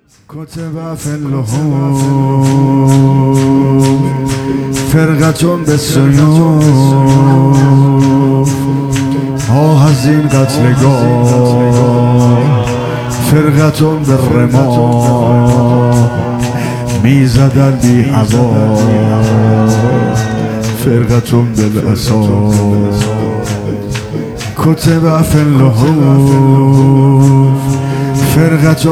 كتب في اللحوف فرقة بالسيوف هزين قتلگاه فرقة بالرماه میزدن بی هوا فرقة بالاساس كتب في اللحوف فرقة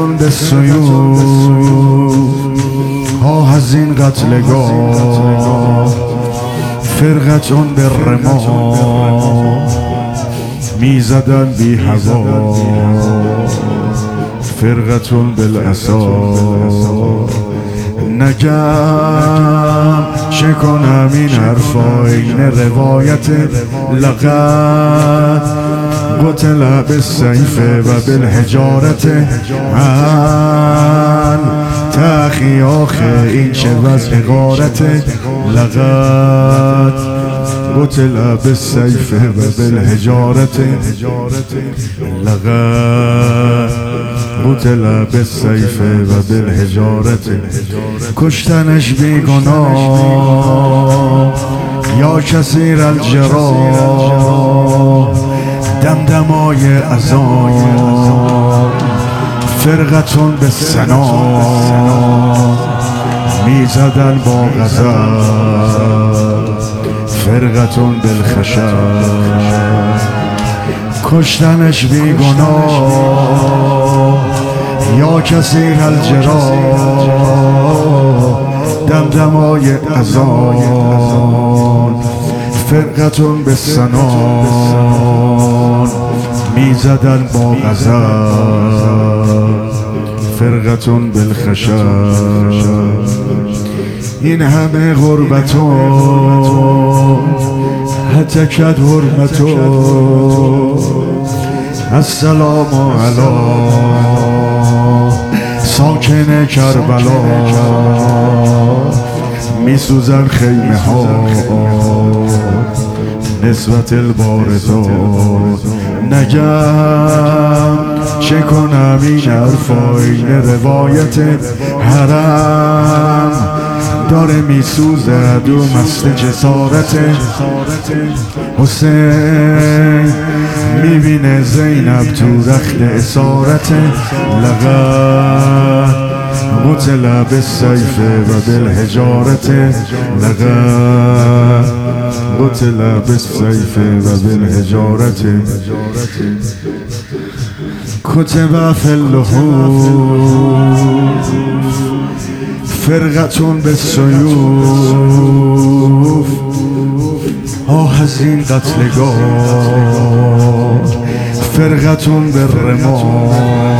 بالسيوف هزين قتلگاه فرقة بالرماه میزدن بی هوا فرقة بالاساس نگم چه کنم این حرفا این روایت لقد قتل بالسیف و بالحجارت من تأخی آخه این چه وضع غارت لقد قتل بالسیف و بالحجارت لقد قتل بالسیف و بالحجارت کشتنش بیگناه یا کثیر الجراح دمدمای اذان فرقة بالسنا میزدن با غزل فرقة بالخشب کشتنش بیگناه یا کثیر الجراح دمدمای اذان فرقة بالسنان میزدن با غزل فرقة بالخشب این همه غربتو هتکت حرمتو السلام علی ساکن کربلا میسوزن خیمه ها نسبت البارزات نگم چه کنم این حرفا این روایت حرم داره میسوزد و مست جسارت حسین میبینه زینب تو رخت اسارت لقد قتل بالسیف و بالحجارت لقد قتل بالسیف و بالحجارت كتب في اللحوف فرقة بالسيوف هزين قتلگاه فرقة بالرماه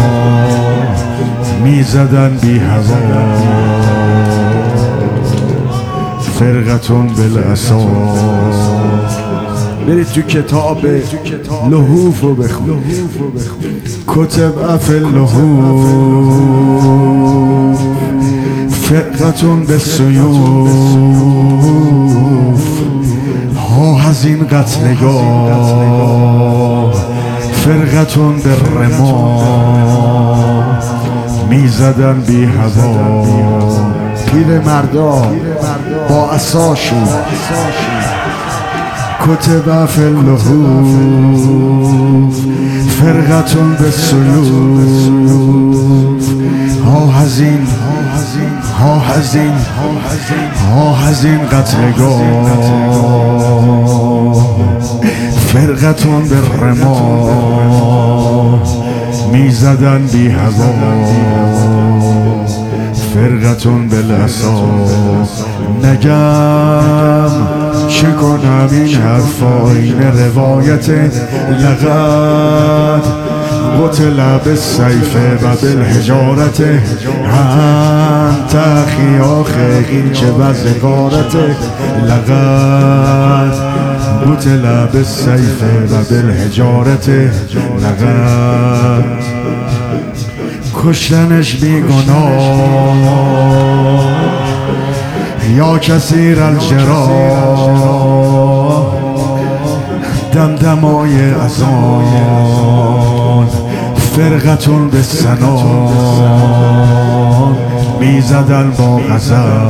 میزدن بی هوا فرقة بالاساس برید تو کتاب لحوف رو بخون کتب فی اللحوف فرقة بالسیوف هزین قتلگاه فرقة بالرماه میزدن بی هوا پیر مردا با عصاشون كتب في اللحوف فرقة بالسيوف هزين قتلگاه فرقة بالرماه میزدن بی هوا فرقة بالاساس نگم چه کنم این حرفا این روایت لقد قتل بالسیف و بالحجارت انت اخی آخه این چه وضع غارت لقد قتل بالسیف و بالحجارت لقد کشتنش بیگناه یا کثیر الجراح دمدمای اذان فرقة بالسنا میزدن با غضب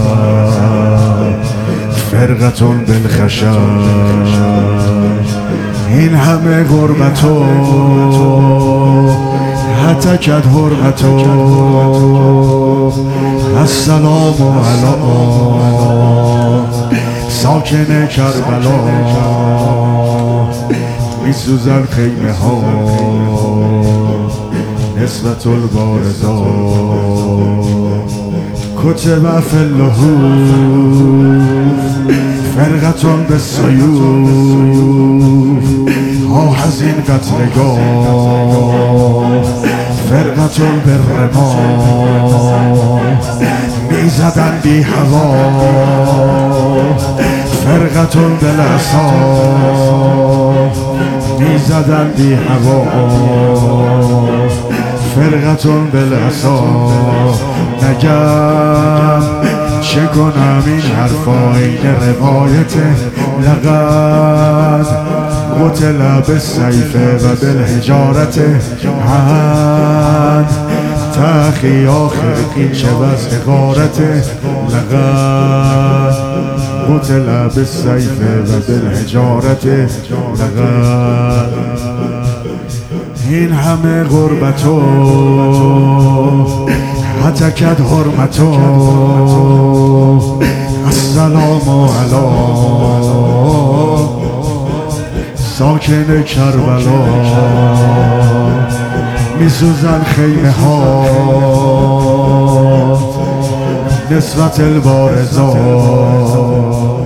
فرقتون بالخشب. این همه غربتو هتکت حرمتو السلام علی ساکن کربلا. میسوزن خیمه ها نسبت البارزا کتب فی اللحوف فرقتون به سیوف. ها حزین قتلگاه فرقتون به رما. میزدن بی هوا فرقتون بالعصا. میزدن بی هوا فرقتون بالعصا. نگم چه کنم این حرفا این روایت. لقد قتل بالسیف و بالحجارت. هن تأخی آخر این چه وضع غارت. لقد قتل بالسیف و بالحجارت. لقد این همه غربتو هتکت حرمتو السلام علی ساکن کربلا. میسوزن خیمه ها نسبت البارزا